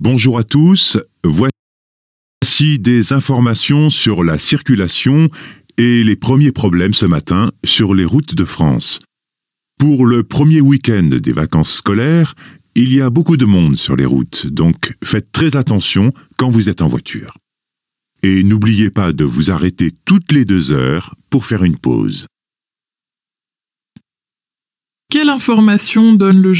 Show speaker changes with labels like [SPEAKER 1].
[SPEAKER 1] Bonjour à tous, voici des informations sur la circulation et les premiers problèmes ce matin sur les routes de France. Pour le premier week-end des vacances scolaires, il y a beaucoup de monde sur les routes, donc faites très attention quand vous êtes en voiture. Et n'oubliez pas de vous arrêter toutes les 2 heures pour faire une pause.
[SPEAKER 2] Quelle information donne le journaliste ?